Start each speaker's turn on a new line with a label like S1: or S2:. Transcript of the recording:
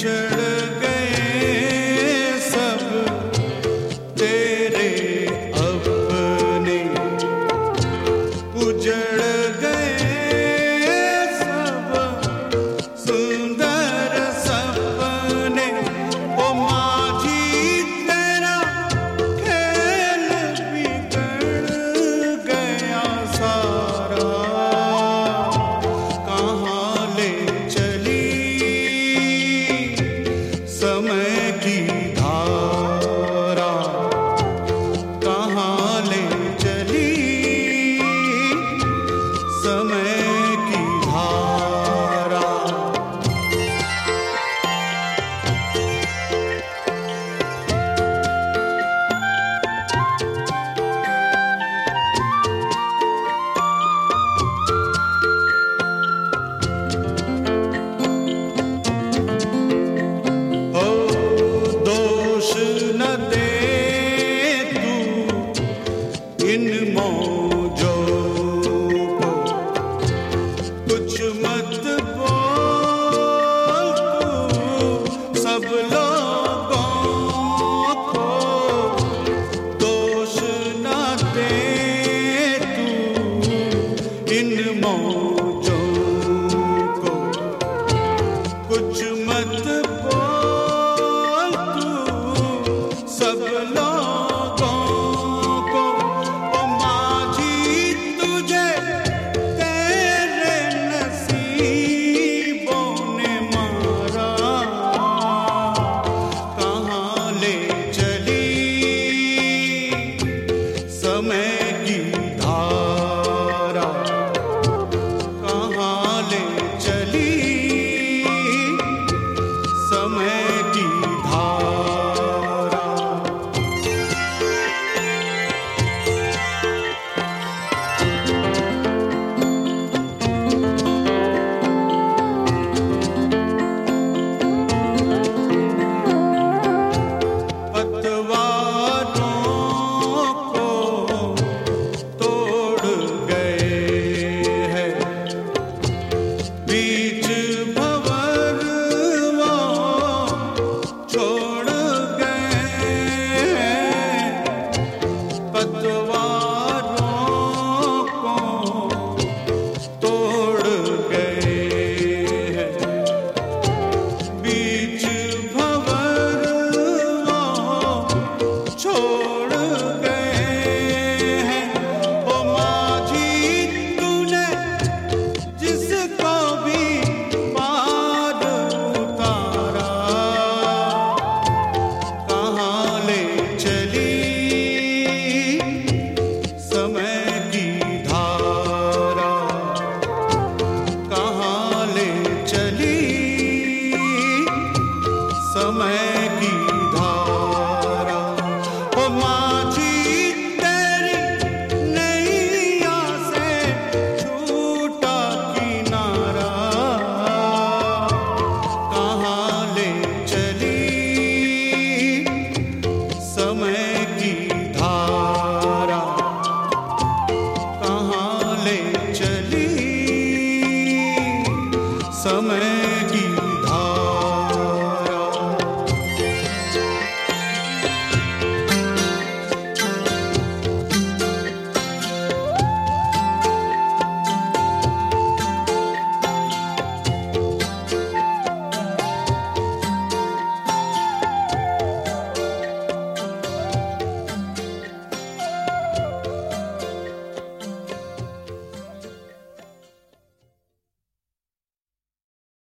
S1: बिछड़ गए सब तेरे अपने, उजड़ गए सब सुंदर सपने। ओ माझी तेरा खेल बिगड़ गया सारा, कहाँ ले चली समय की धारा, कहाँ ले चली समय की धारा। ओ दोष न दे तू इन मौजों को, कुछ मत बोल तू सब लोगों को। दोष न दे तू इन मौजों को, कुछ मत बोल तू सब लोगों को। ओ माझी तुझे तेरे नसीबों ने मारा, कहाँ ले चली समय की धारा, कहाँ ले चली समय की धारा। पतवारों को तोड़ गए हैं, बीच भंवर वो छोड़ गए हैं। पतवारों को तोड़ गए हैं, बीच भंवर वो छोड़ गए हैं। ओ माझी तूने जिसको भी पार उतारा, कहाँ ले चली समय की धारा, कहाँ ले चली समय